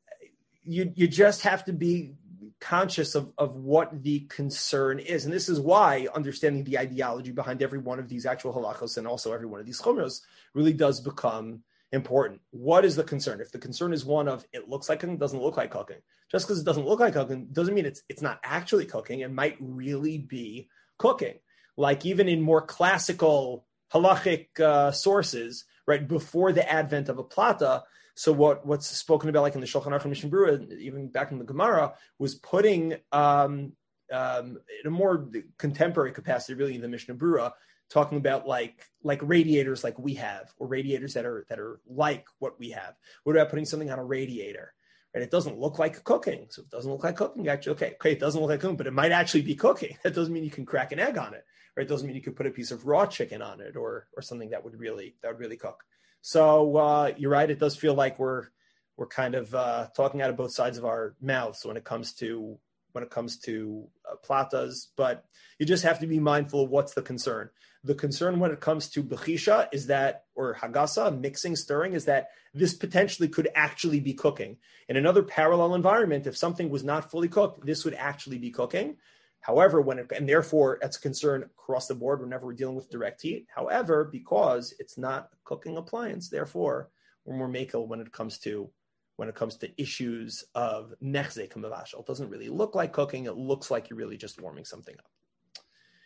you you just have to be conscious of, of what the concern is. And this is why understanding the ideology behind every one of these actual halachos and also every one of these chumros really does become important. What is the concern? If the concern is one of it looks like cooking, doesn't look like cooking. Just because it doesn't look like cooking doesn't mean it's it's not actually cooking. It might really be cooking. Like even in more classical halachic uh, sources, right, before the advent of a plata, so what, what's spoken about like in the Shulchan Aruch and Mishnah Berurah, even back in the Gemara, was putting um, um, in a more contemporary capacity, really in the Mishnah Berurah, talking about like like radiators like we have, or radiators that are that are like what we have. What about putting something on a radiator? Right? It doesn't look like cooking. So it doesn't look like cooking. Actually, okay, okay, it doesn't look like cooking, but it might actually be cooking. That doesn't mean you can crack an egg on it. Right? It doesn't mean you could put a piece of raw chicken on it or or something that would really that would really cook. So uh, you're right. It does feel like we're we're kind of uh, talking out of both sides of our mouths when it comes to when it comes to uh, platas, but you just have to be mindful of what's the concern. The concern when it comes to bechisha is that, or hagasa, mixing, stirring, is that this potentially could actually be cooking. In another parallel environment, if something was not fully cooked, this would actually be cooking. However, when it, and therefore that's a concern across the board whenever we're dealing with direct heat. However, because it's not a cooking appliance, therefore we're more makel when it comes to when it comes to issues of mechzek and mevashal. It doesn't really look like cooking. It looks like you're really just warming something up.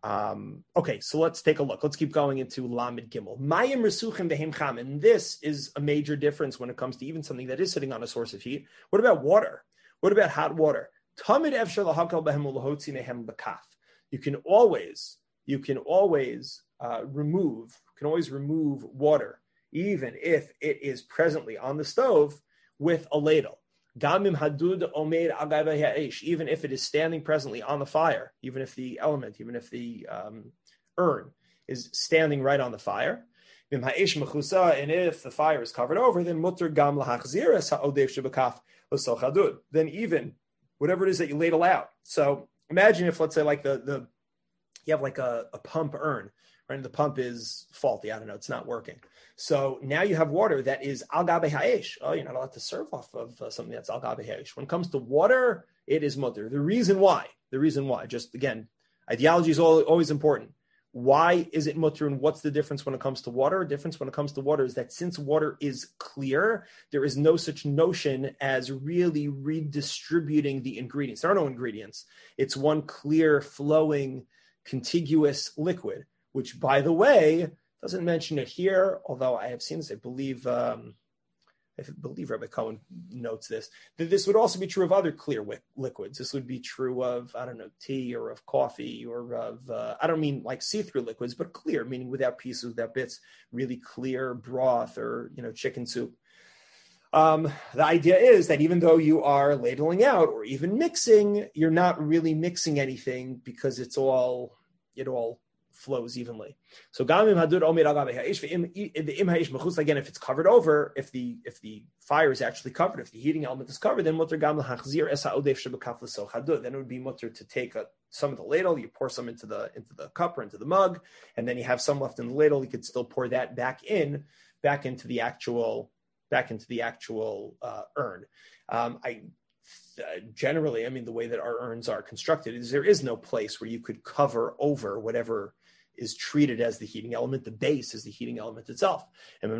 Um, okay, so let's take a look. Let's keep going into Lamed Gimel. Mayim Resuchim Behem Cham. And this is a major difference when it comes to even something that is sitting on a source of heat. What about water? What about hot water? Tamid Efshar Lahakal Behem Ulahotzi Mehem Bekaf. You can always, you can always uh, remove, you can always remove water, even if it is presently on the stove with a ladle. Gamim hadud omeid agavei ha'esh, even if it is standing presently on the fire, even if the element, even if the um, urn is standing right on the fire. Vim ha'esh mechusa, and if the fire is covered over, then mutter gam lahachzir es ha'odef shebekaf l'sol hadud. Then even whatever it is that you ladle out. So imagine if, let's say, like the the you have like a, a pump urn, right? And the pump is faulty. I don't know, it's not working. So now you have water that is al gabe ha'esh. Oh, you're not allowed to serve off of uh, something that's al gabe ha'esh. When it comes to water, it is mutter. The reason why, the reason why, just again, ideology is all, always important. Why is it mutter, and what's the difference when it comes to water? The difference when it comes to water is that since water is clear, there is no such notion as really redistributing the ingredients. There are no ingredients. It's one clear, flowing, contiguous liquid, which, by the way, doesn't mention it here, although I have seen this. I believe, um, I believe Rabbi Cohen notes this, that this would also be true of other clear wi- liquids. This would be true of, I don't know, tea or of coffee or of, uh, I don't mean like see-through liquids, but clear, meaning without pieces, without bits, really clear broth or, you know, chicken soup. Um, the idea is that even though you are ladling out or even mixing, you're not really mixing anything because it's all, it all flows evenly. So again, if it's covered over, if the if the fire is actually covered, if the heating element is covered, then mutter gam lahachzir es ha'odef shebekaf l'sol hadud. Then it would be mutter to take a, some of the ladle, you pour some into the into the cup or into the mug, and then you have some left in the ladle. You could still pour that back in, back into the actual, back into the actual uh, urn. Um, I. Uh, generally, I mean, the way that our urns are constructed is there is no place where you could cover over whatever is treated as the heating element. The base is the heating element itself. Again,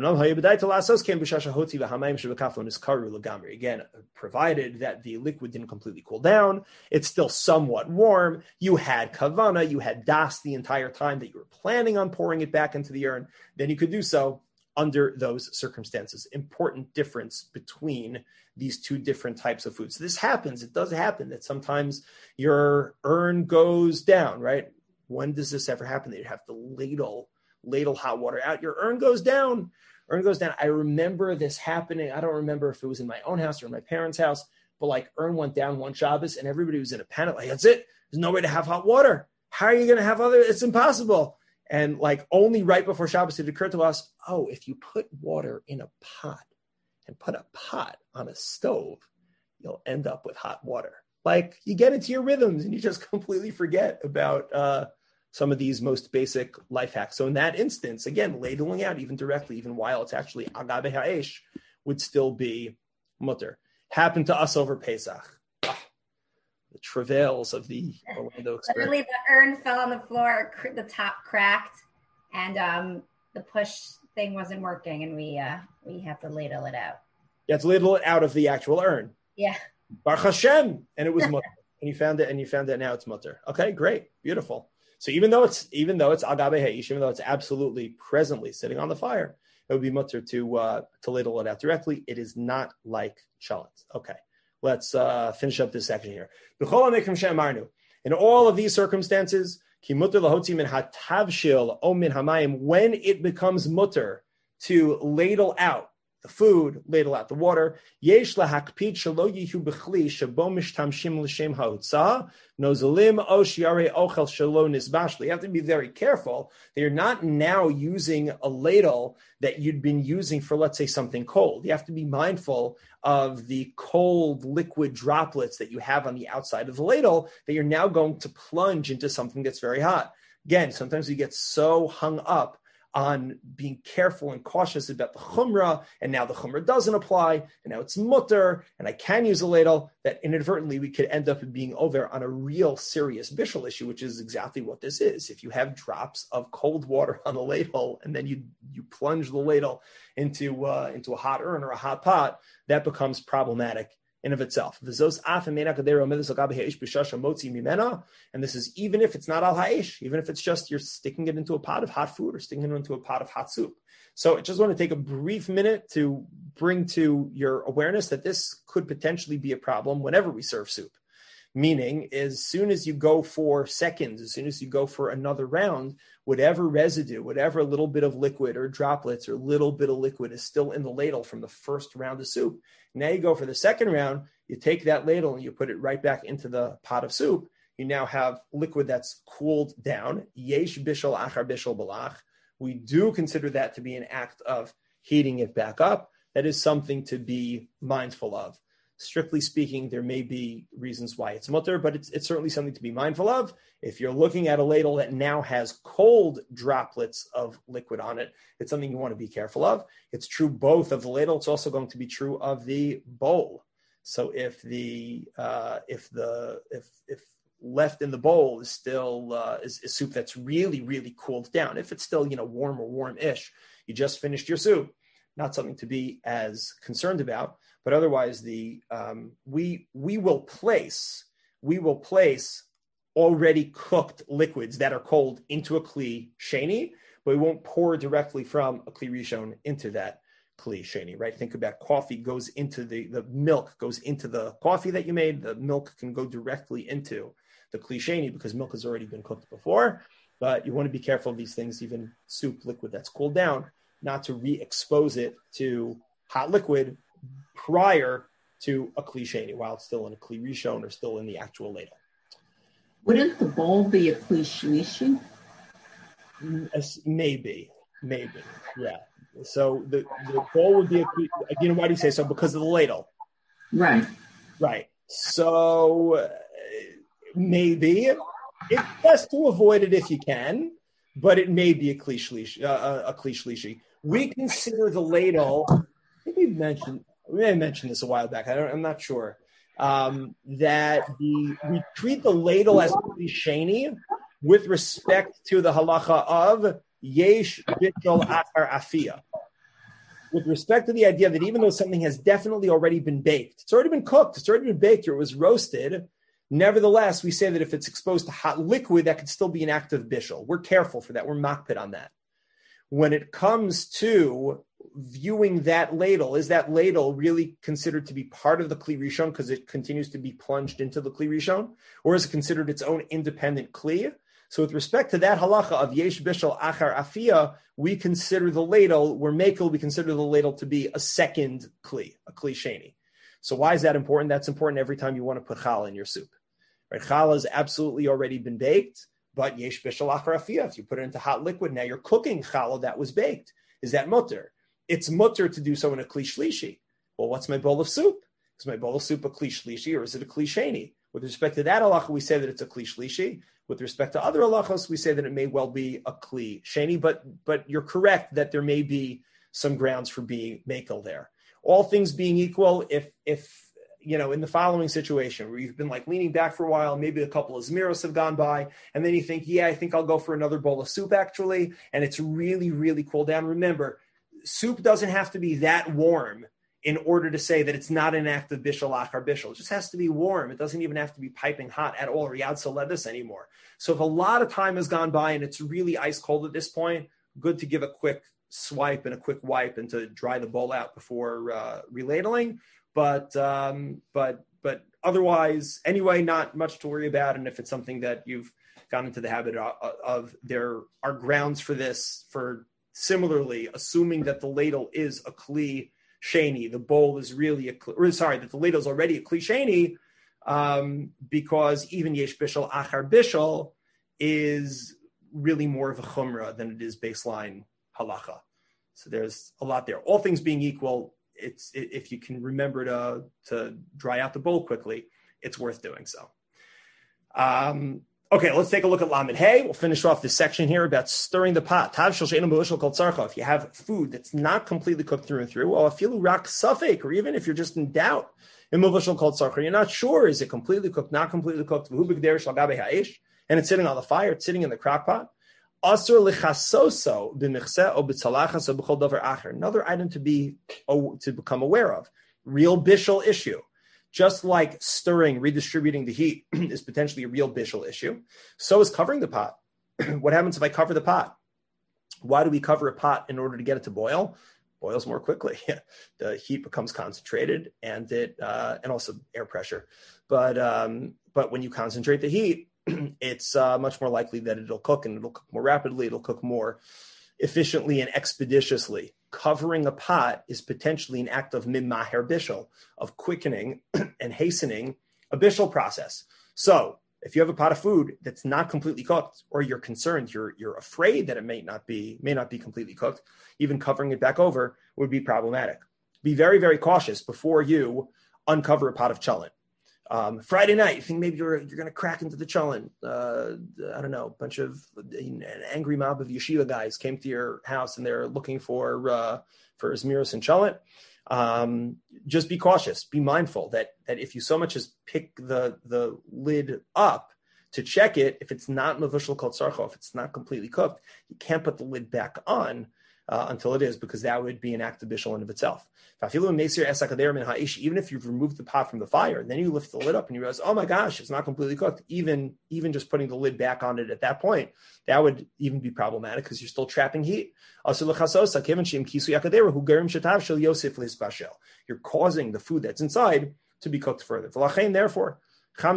provided that the liquid didn't completely cool down, it's still somewhat warm. You had kavana, you had das the entire time that you were planning on pouring it back into the urn, then you could do so under those circumstances. Important difference between these two different types of foods. So this happens. It does happen that sometimes your urn goes down, right? When does this ever happen that you have to ladle, ladle hot water out? Your urn goes down. Urn goes down. I remember this happening. I don't remember if it was in my own house or in my parents' house, but like urn went down one Shabbos and everybody was in a panic. Like, that's it. There's no way to have hot water. How are you going to have other? It's impossible. And like only right before Shabbos it occurred to us, oh, if you put water in a pot and put a pot on a stove, you'll end up with hot water. Like you get into your rhythms and you just completely forget about uh, some of these most basic life hacks. So in that instance, again, ladling out even directly, even while it's actually agabe ha'esh, would still be mutter. Happened to us over Pesach. Ah, the travails of the Orlando experience. Literally, the urn fell on the floor, the top cracked, and um, the push thing wasn't working, and we uh, we have to ladle it out. You have to ladle it out of the actual urn. Yeah. Baruch Hashem, and it was mutter, and you found it, and you found it. Now it's mutter. Okay, great, beautiful. So even though it's even though it's agabe ha'ish, even though it's absolutely presently sitting on the fire, it would be mutter to uh, to ladle it out directly. It is not like chalat. Okay, let's uh, finish up this section here. In all of these circumstances, ki mutter lahotzi min hatavshil o min hamayim, when it becomes mutter to ladle out the food, ladle out the water. Yesh lahakpid shelo yihu b'chli shebo mishtamshim l'shem ha'otzah nozalim o shiarei ochel shelo nizbashli. You have to be very careful that you're not now using a ladle that you'd been using for, let's say, something cold. You have to be mindful of the cold liquid droplets that you have on the outside of the ladle that you're now going to plunge into something that's very hot. Again, sometimes we get so hung up on being careful and cautious about the chumrah, and now the chumrah doesn't apply, and now it's mutter, and I can use a ladle, that inadvertently we could end up being over on a real serious bishul issue, which is exactly what this is. If you have drops of cold water on the ladle, and then you you plunge the ladle into uh, into a hot urn or a hot pot, that becomes problematic in of itself. And this is even if it's not al ha'ish, even if it's just you're sticking it into a pot of hot food or sticking it into a pot of hot soup. So I just want to take a brief minute to bring to your awareness that this could potentially be a problem whenever we serve soup. Meaning, as soon as you go for seconds, as soon as you go for another round, whatever residue, whatever little bit of liquid or droplets or little bit of liquid is still in the ladle from the first round of soup. Now you go for the second round, you take that ladle and you put it right back into the pot of soup. You now have liquid that's cooled down. Yesh bishul achar bishul balach. We do consider that to be an act of heating it back up. That is something to be mindful of. Strictly speaking, there may be reasons why it's mutter, but it's, it's certainly something to be mindful of. If you're looking at a ladle that now has cold droplets of liquid on it, it's something you want to be careful of. It's true both of the ladle. It's also going to be true of the bowl. So if the uh, if the if if left in the bowl is still uh, is, is soup that's really really cooled down, if it's still you know warm or warm-ish, you just finished your soup. Not something to be as concerned about. But otherwise, the um, we we will place we will place already cooked liquids that are cold into a kli sheni, but we won't pour directly from a kli rishon into that kli sheni. Right? Think about coffee goes into the the milk goes into the coffee that you made. The milk can go directly into the kli sheni because milk has already been cooked before. But you want to be careful of these things, even soup liquid that's cooled down, not to re-expose it to hot liquid prior to a kli sheni, while it's still in a kli rishon or still in the actual ladle. Wouldn't the bowl be a kli shlishi? Maybe, maybe, yeah. So the, the bowl would be a kli. Again, why do you say so? Because of the ladle, right? Right. So uh, maybe it's best to avoid it if you can, but it may be a kli shlishi. Uh, a kli shlishi. We consider the ladle. I think we mentioned. We may have mentioned this a while back. I don't, I'm not sure. Um, that the we treat the ladle as kli sheni with respect to the halacha of yesh bishul achar afia. With respect to the idea that even though something has definitely already been baked, it's already been cooked, it's already been baked, or it was roasted, nevertheless, we say that if it's exposed to hot liquid, that could still be an act of bishul. We're careful for that. We're makpid on that. When it comes to viewing that ladle, is that ladle really considered to be part of the kli rishon because it continues to be plunged into the kli rishon, or is it considered its own independent kli? So with respect to that halacha of yesh bishul achar afia, we consider the ladle, we're makel, we consider the ladle to be a second kli, a kli sheni. So why is that important? That's important every time you want to put challah in your soup. Right? Challah has absolutely already been baked, but yesh bishul achar afia, if you put it into hot liquid, now you're cooking challah that was baked. Is that mutter? It's mutter to do so in a kli shlishi. Well, what's my bowl of soup? Is my bowl of soup a kli shlishi or is it a kli sheni? With respect to that halacha, we say that it's a kli shlishi. With respect to other halachos, we say that it may well be a kli sheni. But but you're correct that there may be some grounds for being makel there. All things being equal, if if you know in the following situation where you've been like leaning back for a while, maybe a couple of zmiros have gone by, and then you think, yeah, I think I'll go for another bowl of soup actually, and it's really really cooled down. Remember, soup doesn't have to be that warm in order to say that it's not an act of bishul achar bishul. It just has to be warm. It doesn't even have to be piping hot at all or yad soledis anymore. So if a lot of time has gone by and it's really ice cold at this point, good to give a quick swipe and a quick wipe and to dry the bowl out before uh, reladling. But um, but but otherwise, anyway, not much to worry about. And if it's something that you've gotten into the habit of, of there are grounds for this, for similarly, assuming that the ladle is a kli sheni, the bowl is really a, or sorry, that the ladle is already a kli sheni, um, because even yesh bishul achar bishul is really more of a chumrah than it is baseline halacha. So there's a lot there. All things being equal, it's if you can remember to to dry out the bowl quickly, it's worth doing so. Um, Okay, let's take a look at Lamed Hey. We'll finish off this section here about stirring the pot. If you have food that's not completely cooked through and through, or afilu rak safek, or even if you're just in doubt, you're not sure, is it completely cooked, not completely cooked, and it's sitting on the fire, it's sitting in the crock pot. Another item to be to become aware of. Real bishul issue. Just like stirring, redistributing the heat is potentially a real bishul issue, so is covering the pot. What happens if I cover the pot? Why do we cover a pot in order to get it to boil? Boils more quickly. The heat becomes concentrated, and it uh, and also air pressure. But um, but when you concentrate the heat, it's uh, much more likely that it'll cook, and it'll cook more rapidly. It'll cook more efficiently and expeditiously. Covering a pot is potentially an act of mimaher bishul, of quickening and hastening a bishul process. So if you have a pot of food that's not completely cooked, or you're concerned, you're you're afraid that it may not be may not be completely cooked, even covering it back over would be problematic. Be very, very cautious before you uncover a pot of cholent. Um, Friday night, you think maybe you're you're going to crack into the cholent. Uh, I don't know, a bunch of an angry mob of yeshiva guys came to your house and they're looking for uh, for zmiros and cholent. Um, just be cautious. Be mindful that that if you so much as pick the the lid up to check it, if it's not mavushal kol tzarcho, if it's not completely cooked, you can't put the lid back on uh, until it is, because that would be an act of bishul in of itself. Even if you've removed the pot from the fire, and then you lift the lid up and you realize, oh my gosh, it's not completely cooked. Even even just putting the lid back on it at that point, that would even be problematic because you're still trapping heat. You're causing the food that's inside to be cooked further. Therefore, I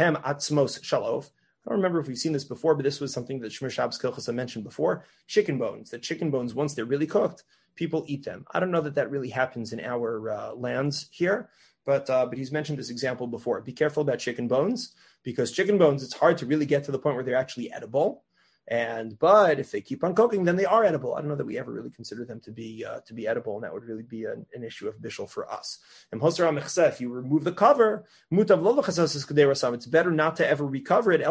don't remember if we've seen this before, but this was something that Shmir Shabbos Kilchasa mentioned before. Chicken bones. That chicken bones, once they're really cooked, people eat them. I don't know that that really happens in our uh, lands here, but uh, but he's mentioned this example before. Be careful about chicken bones, because chicken bones, it's hard to really get to the point where they're actually edible. And but if they keep on cooking, then they are edible. I don't know that we ever really consider them to be uh, to be edible, and that would really be an, an issue of bishul for us. And if you remove the cover, it's better not to ever recover it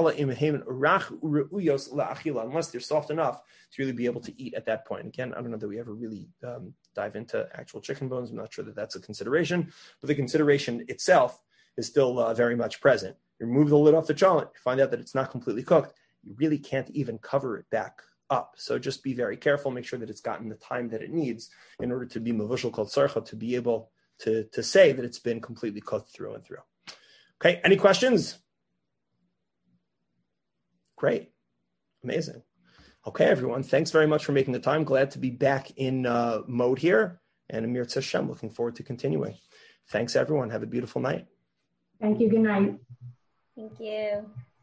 unless they're soft enough to really be able to eat at that point. Again, I don't know that we ever really um, dive into actual chicken bones. I'm not sure that that's a consideration, but the consideration itself is still uh, very much present. You remove the lid off the cholent, you find out that it's not completely cooked. You really can't even cover it back up. So just be very careful. Make sure that it's gotten the time that it needs in order to be mavushal kol tzarcha, to be able to, to say that it's been completely cooked through and through. Okay, any questions? Great. Amazing. Okay, everyone. Thanks very much for making the time. Glad to be back in uh, mode here. And Amir Tzashem, looking forward to continuing. Thanks, everyone. Have a beautiful night. Thank you. Good night. Thank you.